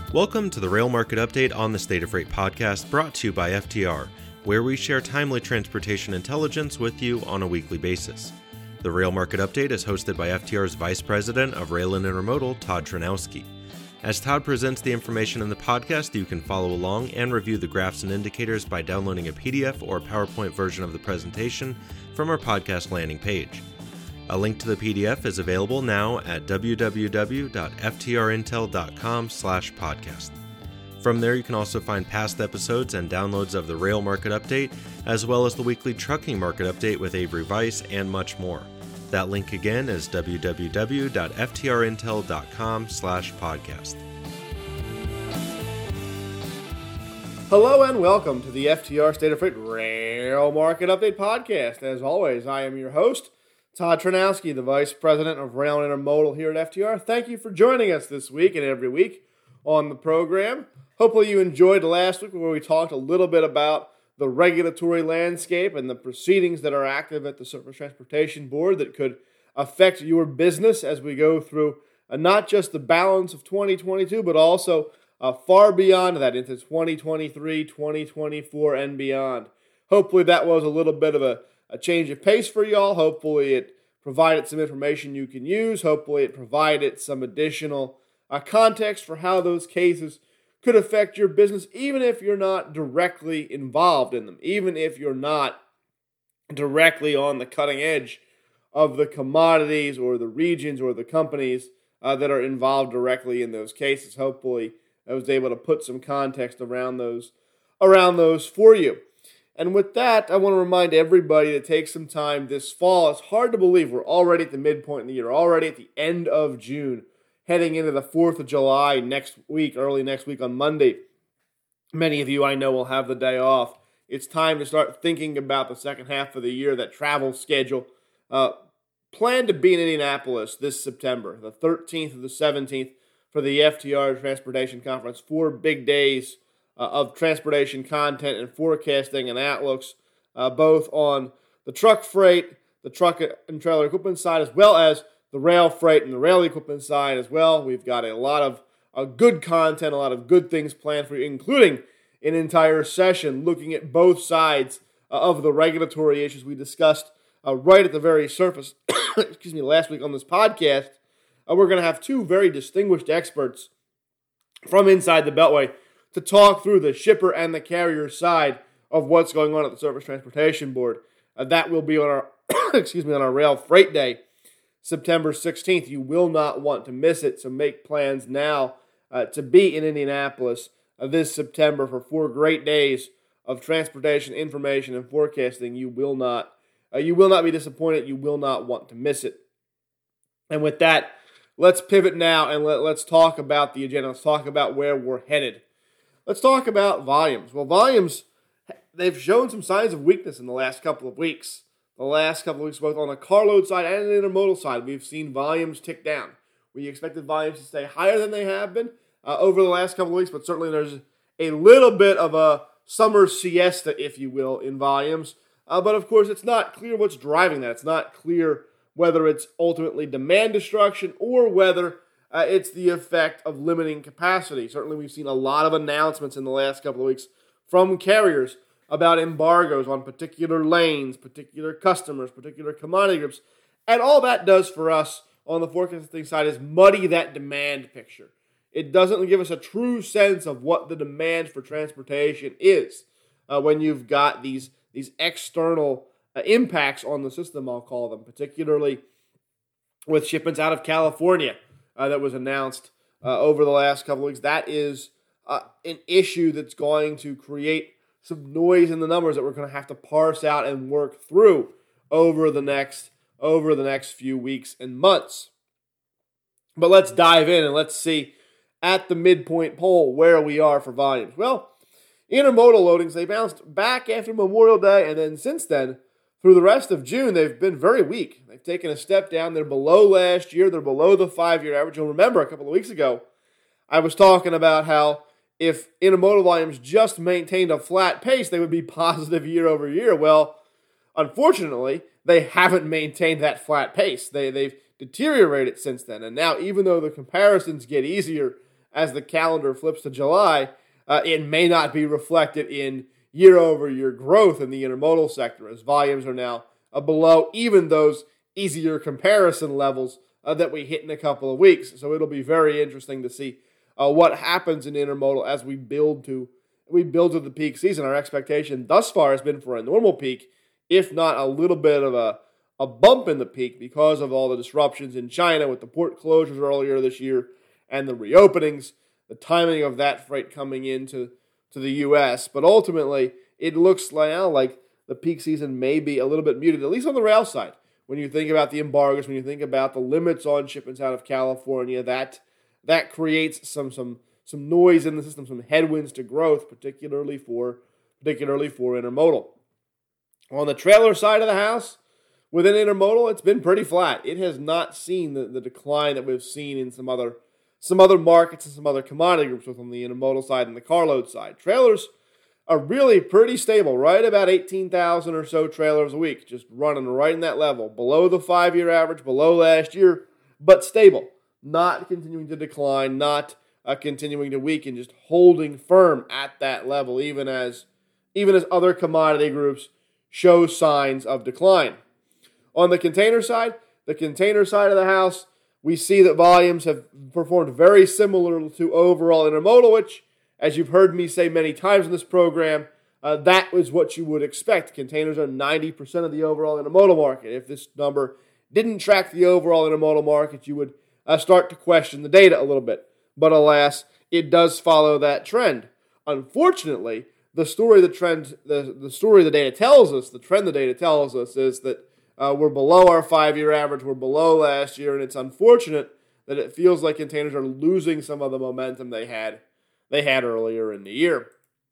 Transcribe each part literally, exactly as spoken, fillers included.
Welcome to the Rail Market Update on the State of Freight podcast, brought to you by F T R, where we share timely transportation intelligence with you on a weekly basis. The Rail Market Update is hosted by F T R's Vice President of Rail and Intermodal, Todd Tranowski. As Todd presents the information in the podcast, you can follow along and review the graphs and indicators by downloading a P D F or PowerPoint version of the presentation from our podcast landing page. A link to the P D F is available now at w w w dot f t r intel dot com slash podcast. From there, you can also find past episodes and downloads of the Rail Market Update, as well as the weekly Trucking Market Update with Avery Weiss and much more. That link again is w w w dot f t r intel dot com slash podcast. Hello and welcome to the F T R State of Freight Rail Market Update podcast. As always, I am your host, Todd Tranowski, the Vice President of Rail and Intermodal here at F T R. Thank you for joining us this week and every week on the program. Hopefully you enjoyed last week where we talked a little bit about the regulatory landscape and the proceedings that are active at the Surface Transportation Board that could affect your business as we go through uh, not just the balance of twenty twenty-two, but also uh, far beyond that into twenty twenty-three, twenty twenty-four, and beyond. Hopefully that was a little bit of a A change of pace for y'all. Hopefully it provided some information you can use. Hopefully it provided some additional uh, context for how those cases could affect your business, even if you're not directly involved in them, even if you're not directly on the cutting edge of the commodities or the regions or the companies uh, that are involved directly in those cases. Hopefully I was able to put some context around those, around those for you. And with that, I want to remind everybody to take some time this fall. It's hard to believe we're already at the midpoint in the year, already at the end of June, heading into the fourth of July next week, early next week on Monday. Many of you I know will have the day off. It's time to start thinking about the second half of the year, that travel schedule. Uh, plan to be in Indianapolis this September, the thirteenth to the seventeenth, for the F T R Transportation Conference. Four big days Uh, of transportation content and forecasting and outlooks, uh, both on the truck freight, the truck and trailer equipment side, as well as the rail freight and the rail equipment side as well. We've got a lot of uh, good content, a lot of good things planned for you, including an entire session looking at both sides uh, of the regulatory issues we discussed uh, right at the very surface, excuse me, last week on this podcast. Uh, we're going to have two very distinguished experts from inside the Beltway to talk through the shipper and the carrier side of what's going on at the Surface Transportation Board. Uh, that will be on our excuse me on our Rail Freight Day, September sixteenth. You will not want to miss it, so make plans now uh, to be in Indianapolis uh, this September for four great days of transportation information and forecasting. You will not uh, you will not be disappointed. You will not want to miss it. And with that, let's pivot now and let, let's talk about the agenda. Let's talk about where we're headed. Let's talk about volumes. Well, volumes, they've shown some signs of weakness in the last couple of weeks. The last couple of weeks, both on the carload side and the intermodal side, we've seen volumes tick down. We expected volumes to stay higher than they have been uh, over the last couple of weeks, but certainly there's a little bit of a summer siesta, if you will, in volumes. Uh, but of course, it's not clear what's driving that. It's not clear whether it's ultimately demand destruction or whether Uh, it's the effect of limiting capacity. Certainly, we've seen a lot of announcements in the last couple of weeks from carriers about embargoes on particular lanes, particular customers, particular commodity groups. And all that does for us on the forecasting side is muddy that demand picture. It doesn't give us a true sense of what the demand for transportation is uh, when you've got these, these external uh, impacts on the system, I'll call them, particularly with shipments out of California. Uh, that was announced uh, over the last couple of weeks. That is uh, an issue that's going to create some noise in the numbers that we're going to have to parse out and work through over the next over the next few weeks and months. But let's dive in and let's see at the midpoint poll where we are for volumes. Well, intermodal loadings, they bounced back after Memorial Day, and then since then, through the rest of June, they've been very weak. They've taken a step down. They're below last year. They're below the five-year average. You'll remember a couple of weeks ago, I was talking about how if intermodal volumes just maintained a flat pace, they would be positive year over year. Well, unfortunately, they haven't maintained that flat pace. They, they've deteriorated since then. And now, even though the comparisons get easier as the calendar flips to July, uh, it may not be reflected in year-over-year growth in the intermodal sector, as volumes are now uh, below even those easier comparison levels uh, that we hit in a couple of weeks. So it'll be very interesting to see uh, what happens in intermodal as we build to we build to the peak season. Our expectation thus far has been for a normal peak, if not a little bit of a, a bump in the peak because of all the disruptions in China with the port closures earlier this year and the reopenings, the timing of that freight coming into to the U S. But ultimately, it looks now like the peak season may be a little bit muted, at least on the rail side. When you think about the embargoes, when you think about the limits on shipments out of California, that that creates some some some noise in the system, some headwinds to growth, particularly for particularly for intermodal. On the trailer side of the house, within intermodal, it's been pretty flat. It has not seen the, the decline that we've seen in some other some other markets and some other commodity groups within the intermodal side and the carload side. Trailers are really pretty stable, right about eighteen thousand or so trailers a week, just running right in that level, below the five-year average, below last year, but stable, not continuing to decline, not uh, continuing to weaken, just holding firm at that level, even as even as other commodity groups show signs of decline. On the container side, the container side of the house, we see that volumes have performed very similar to overall intermodal, which, as you've heard me say many times in this program, uh, that was what you would expect. Containers are ninety percent of the overall intermodal market. If this number didn't track the overall intermodal market, you would uh, start to question the data a little bit. But alas, it does follow that trend. Unfortunately, the story the trend, the, the story the data tells us, the trend the data tells us is that uh, we're below our five-year average, we're below last year, and it's unfortunate that it feels like containers are losing some of the momentum they had they had earlier in the year.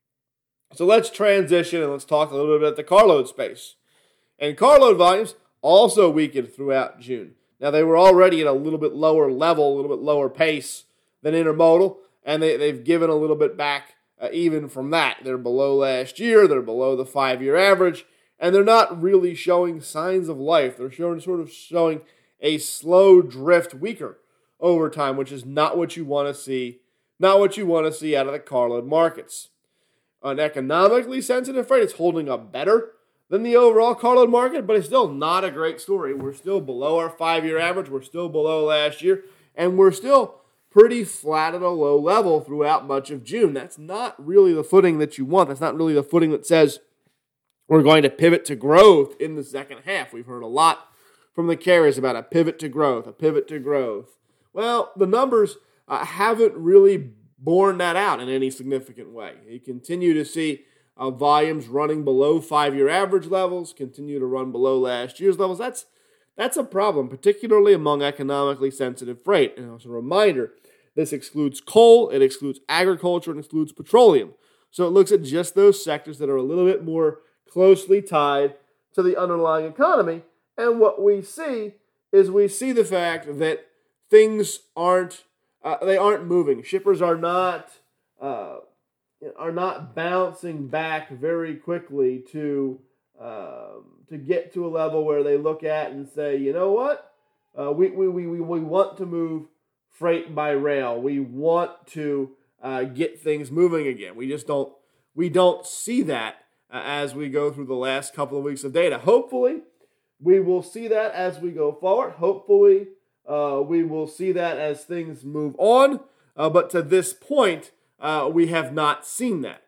So let's transition and let's talk a little bit about the carload space. And carload volumes also weakened throughout June. Now, they were already at a little bit lower level, a little bit lower pace than intermodal, and they, they've given a little bit back uh, even from that. They're below last year, they're below the five-year average, and they're not really showing signs of life. They're showing sort of showing a slow drift weaker over time, which is not what you want to see, not what you want to see out of the carload markets. On economically sensitive freight, it's holding up better than the overall carload market, but it's still not a great story. We're still below our five-year average. We're still below last year, and we're still pretty flat at a low level throughout much of June. That's not really the footing that you want. That's not really the footing that says we're going to pivot to growth in the second half. We've heard a lot from the carriers about a pivot to growth, a pivot to growth. Well, the numbers uh, haven't really borne that out in any significant way. You continue to see uh, volumes running below five-year average levels, continue to run below last year's levels. That's that's a problem, particularly among economically sensitive freight. And as a reminder, this excludes coal, it excludes agriculture, and excludes petroleum. So it looks at just those sectors that are a little bit more closely tied to the underlying economy. And what we see is we see the fact that things aren't uh, they aren't moving. Shippers are not uh, are not bouncing back very quickly to um, to get to a level where they look at and say, you know what, uh, we, we we we want to move freight by rail. We want to uh, get things moving again. We just don't we don't see that uh, as we go through the last couple of weeks of data. Hopefully, we will see that as we go forward. Hopefully, uh, we will see that as things move on. Uh, but to this point, uh, we have not seen that.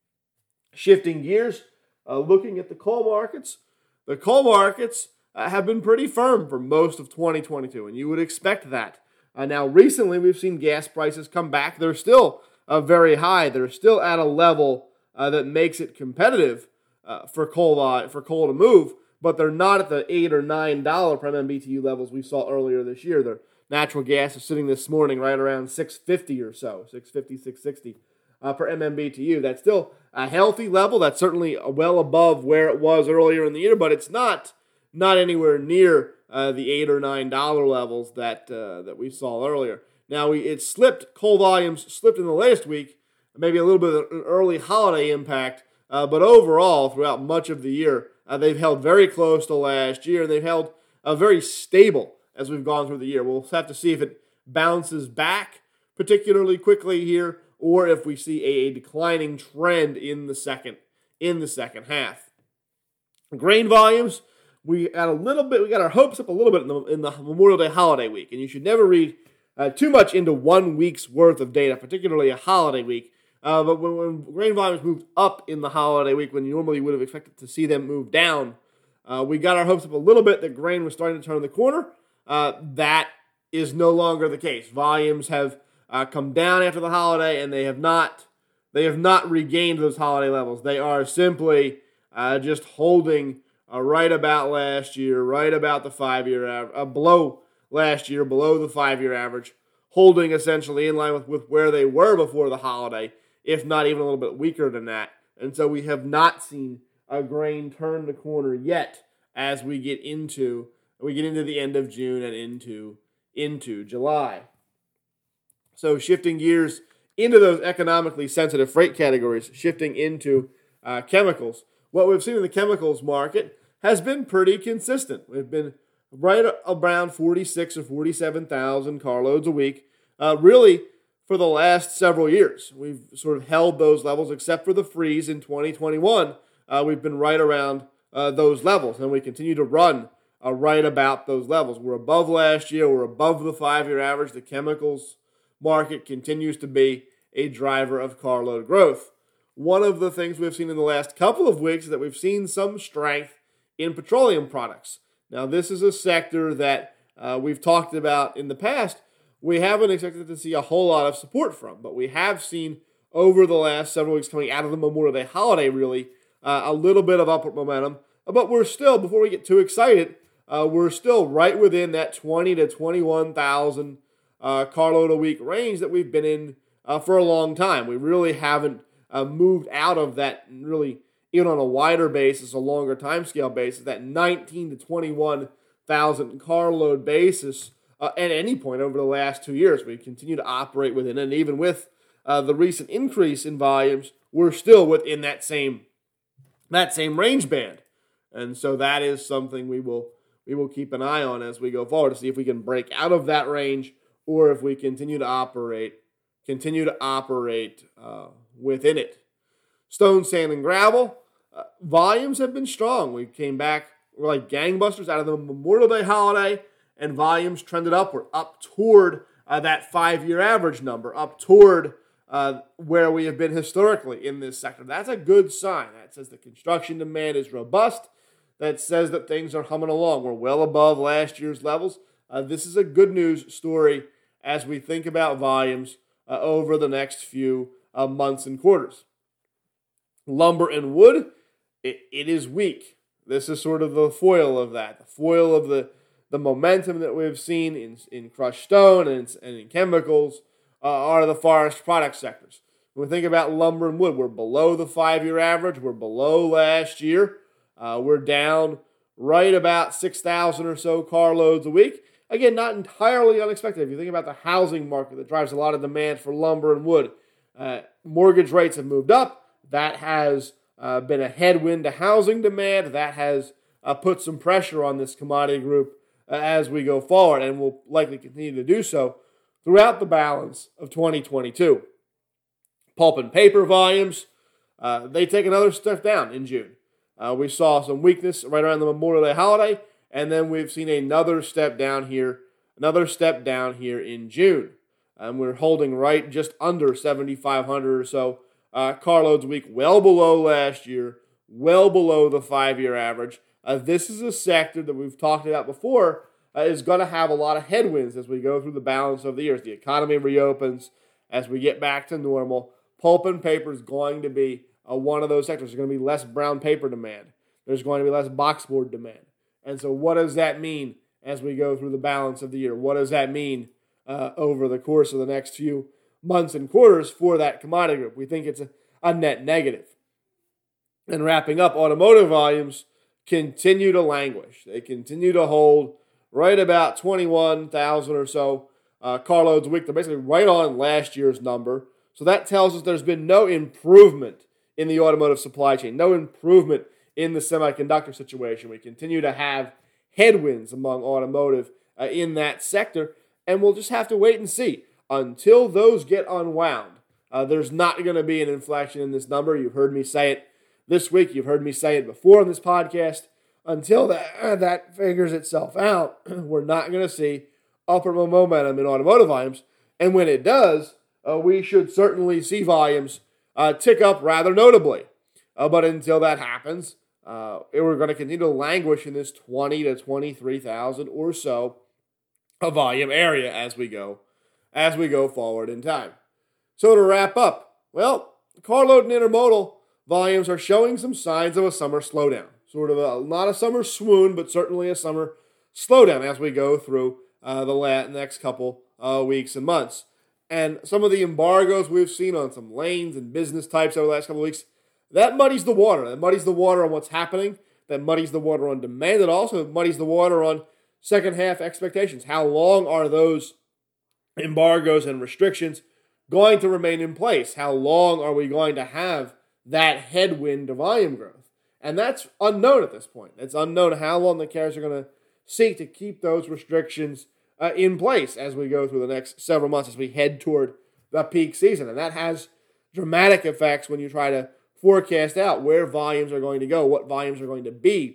Shifting gears, uh, looking at the coal markets, the coal markets uh, have been pretty firm for most of twenty twenty-two, and you would expect that. Uh, now, recently, we've seen gas prices come back. They're still uh, very high. They're still at a level uh, that makes it competitive uh, for coal uh, for coal to move, but they're not at the eight or nine dollar per M M B T U levels we saw earlier this year. Their natural gas is sitting this morning right around six fifty or so, six fifty, six sixty uh, per M M B T U. That's still a healthy level. That's certainly well above where it was earlier in the year, but it's not not anywhere near Uh, the eight or nine dollar levels that uh, that we saw earlier. Now we it slipped. Coal volumes slipped in the latest week. Maybe a little bit of an early holiday impact, uh, but overall, throughout much of the year, uh, they've held very close to last year. They've held uh, very stable as we've gone through the year. We'll have to see if it bounces back particularly quickly here, or if we see a, a declining trend in the second in the second half. Grain volumes, we got a little bit, we got our hopes up a little bit in the, in the Memorial Day holiday week, and you should never read uh, too much into one week's worth of data, particularly a holiday week. Uh, but when, when grain volumes moved up in the holiday week, when you normally would have expected to see them move down, uh, we got our hopes up a little bit that grain was starting to turn the corner. Uh, that is no longer the case. Volumes have uh, come down after the holiday, and they have not they have not regained those holiday levels. They are simply uh, just holding uh, right about last year, right about the five-year average, uh, below last year, below the five-year average, holding essentially in line with, with where they were before the holiday, if not even a little bit weaker than that. And so we have not seen a grain turn the corner yet as we get into we get into the end of June and into into July. So shifting gears into those economically sensitive freight categories, shifting into uh, chemicals. What we've seen in the chemicals market has been pretty consistent. We've been right around forty-six or forty-seven thousand carloads a week, uh, really for the last several years. We've sort of held those levels, except for the freeze in twenty twenty-one. Uh, we've been right around uh, those levels, and we continue to run uh, right about those levels. We're above last year. We're above the five-year average. The chemicals market continues to be a driver of carload growth. One of the things we've seen in the last couple of weeks is that we've seen some strength in petroleum products. Now, this is a sector that uh, we've talked about in the past. We haven't expected to see a whole lot of support from, but we have seen over the last several weeks coming out of the Memorial Day holiday, really, uh, a little bit of upward momentum. But we're still, before we get too excited, uh, we're still right within that twenty to twenty-one thousand uh, carload a week range that we've been in uh, for a long time. We really haven't uh, moved out of that, really, even on a wider basis, a longer time scale basis, that nineteen to twenty-one thousand carload basis uh, at any point over the last two years. We continue to operate within it, and even with uh, the recent increase in volumes, we're still within that same that same range band. And so that is something we will we will keep an eye on as we go forward to see if we can break out of that range or if we continue to operate continue to operate uh, within it. Stone, sand, and gravel. Uh, volumes have been strong. We came back, we're like gangbusters out of the Memorial Day holiday, and volumes trended upward, up toward uh, that five-year average number, up toward uh, where we have been historically in this sector. That's a good sign. That says the construction demand is robust. That says that things are humming along. We're well above last year's levels. Uh, this is a good news story as we think about volumes uh, over the next few uh, months and quarters. Lumber and wood, it, it is weak. This is sort of the foil of that. The foil of the, the momentum that we've seen in, in crushed stone and in, and in chemicals uh, are the forest product sectors. When we think about lumber and wood, we're below the five-year average. We're below last year. Uh, we're down right about six thousand or so carloads a week. Again, not entirely unexpected. If you think about the housing market that drives a lot of demand for lumber and wood, uh, mortgage rates have moved up. That has uh, been a headwind to housing demand. That has uh, put some pressure on this commodity group uh, as we go forward, and will likely continue to do so throughout the balance of twenty twenty-two. Pulp and paper volumes, uh, they take another step down in June. Uh, we saw some weakness right around the Memorial Day holiday, and then we've seen another step down here, another step down here in June. And we're holding right just under seventy-five hundred or so uh, carloads a week, well below last year, well below the five-year average. Uh, this is a sector that we've talked about before uh, is going to have a lot of headwinds as we go through the balance of the year. As the economy reopens, as we get back to normal, pulp and paper is going to be uh, one of those sectors. There's going to be less brown paper demand. There's going to be less boxboard demand. And so what does that mean as we go through the balance of the year? What does that mean uh, over the course of the next few months and quarters for that commodity group? We think it's a, a net negative. And wrapping up, automotive volumes continue to languish. They continue to hold right about twenty-one thousand or so uh, carloads a week. They're basically right on last year's number. So that tells us there's been no improvement in the automotive supply chain, no improvement in the semiconductor situation. We continue to have headwinds among automotive uh, in that sector, and we'll just have to wait and see. until those get unwound, uh, there's not going to be an inflection in this number. You've heard me say it this week. You've heard me say it before on this podcast. Until that, uh, that figures itself out, we're not going to see upward momentum in automotive volumes. And when it does, uh, we should certainly see volumes uh, tick up rather notably. Uh, but until that happens, uh, we're going to continue to languish in this twenty to twenty-three thousand or so a volume area as we go as we go forward in time. So to wrap up, well, carload and intermodal volumes are showing some signs of a summer slowdown. Sort of a, not a summer swoon, but certainly a summer slowdown as we go through uh, the next couple uh, weeks and months. And some of the embargoes we've seen on some lanes and business types over the last couple of weeks, that muddies the water. That muddies the water on what's happening. That muddies the water on demand. It also muddies the water on second half expectations. How long are those embargoes and restrictions going to remain in place? How long are we going to have that headwind to volume growth? And that's unknown at this point. It's unknown how long the carriers are going to seek to keep those restrictions uh, in place as we go through the next several months as we head toward the peak season. And that has dramatic effects when you try to forecast out where volumes are going to go, what volumes are going to be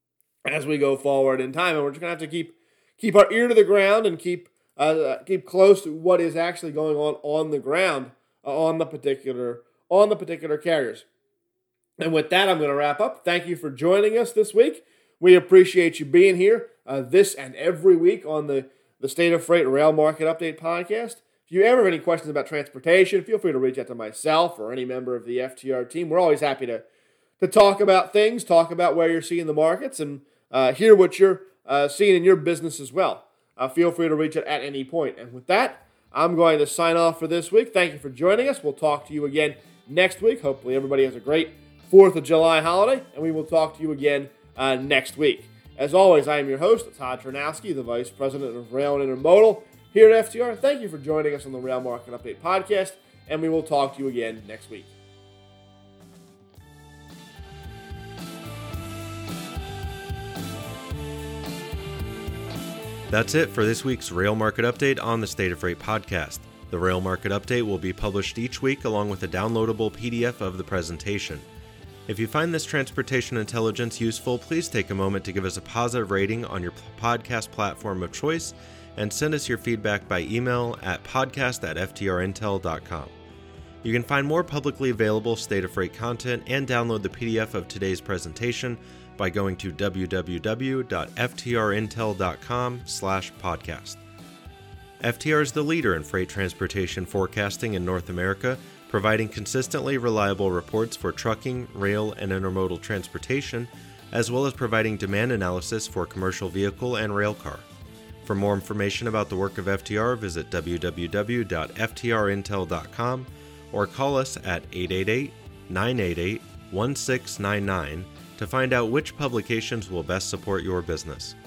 as we go forward in time. And we're just going to have to keep keep our ear to the ground and keep uh, keep close to what is actually going on on the ground uh, on the particular on the particular carriers. And with that, I'm going to wrap up. Thank you for joining us this week. We appreciate you being here uh, this and every week on the, the State of Freight Rail Market Update podcast. If you ever have any questions about transportation, feel free to reach out to myself or any member of the F T R team. We're always happy to, to talk about things, talk about where you're seeing the markets, and uh, hear what you're uh, seeing in your business as well. Uh, feel free to reach out at any point. And with that, I'm going to sign off for this week. Thank you for joining us. We'll talk to you again next week. Hopefully everybody has a great fourth of July holiday, and we will talk to you again uh, next week. As always, I am your host, Todd Ternowski, the Vice President of Rail and Intermodal here at F T R. Thank you for joining us on the Rail Market Update podcast, and we will talk to you again next week. That's it for this week's Rail Market Update on the State of Freight podcast. The Rail Market Update will be published each week along with a downloadable P D F of the presentation. If you find this transportation intelligence useful, please take a moment to give us a positive rating on your podcast platform of choice and send us your feedback by email at podcast at f t r intel dot com. You can find more publicly available State of Freight content and download the P D F of today's presentation by going to w w w dot f t r intel dot com slash podcast. F T R is the leader in freight transportation forecasting in North America, providing consistently reliable reports for trucking, rail, and intermodal transportation, as well as providing demand analysis for commercial vehicle and rail car. For more information about the work of F T R, visit w w w dot f t r intel dot com or call us at eight eight eight, nine eight eight, one six nine nine to find out which publications will best support your business.